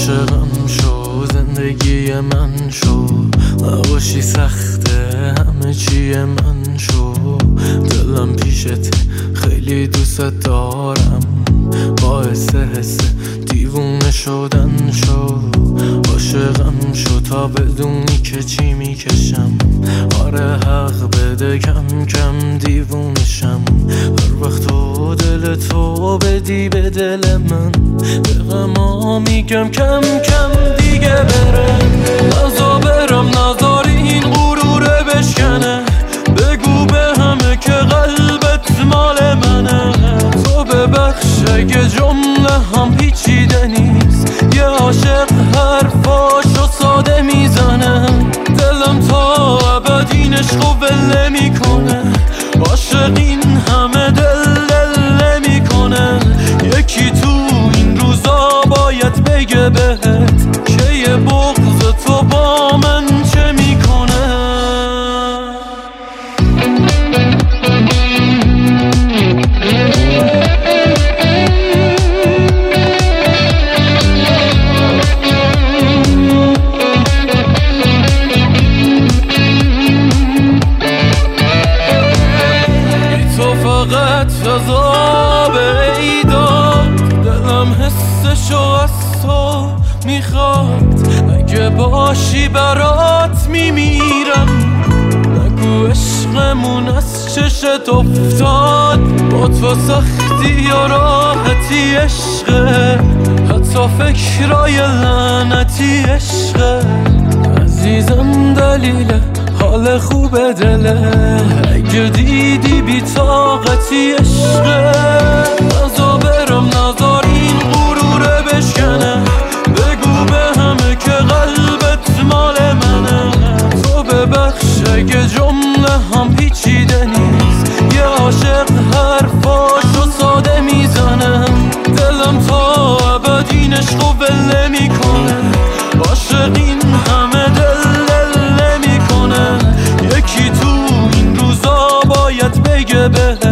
عاشقم شو، زندگی من شو، نباشی سخته همه چی من شو. دلم پیشت خیلی دوست دارم، باعث حس دیوونه شدن شو. عاشقم شو تا بدونی که چی میکشم، آره حق بده کم کم دیوونشم. هر وقت تو دل تو بدی به دل من، به غما میگم کم کم دیگه بره. نزا برم نزاری این غروره بشکنه، بگو به همه که قلبت مال منه. تو ببخش اگه جمله هم پیچیده نیست، یه عاشق حرفاشو ساده میزنه. دلم تا ابد این عشقو ول میکنه، عاشق این همه دل میکنه. یکی تو این روزا باید بگه بهت که یه بغض تو با من چه میکنه. فقط عذاب ایداد، دلم حسشو از تو میخواد. اگه باشی برات میمیرم، نگو عشقمون از چشت افتاد. با تو سختی و راحتی عشقه، حتی فکرای لعنتی عشقه. عزیزم دلیل حال خوب دله، اگه دیدی بی طاقتی عشقه. نزا برم نزار این غروره بشکنه، بگو به همه که قلبت مال منه. تو ببخش اگه جمله هم پیچیده نیست، یه عاشق حرفاشو ساده میزنه. دلم تا ابد این عشقو ول میکنه، عاشق این همه دل میکنه. یکی تو این روزا باید بگه به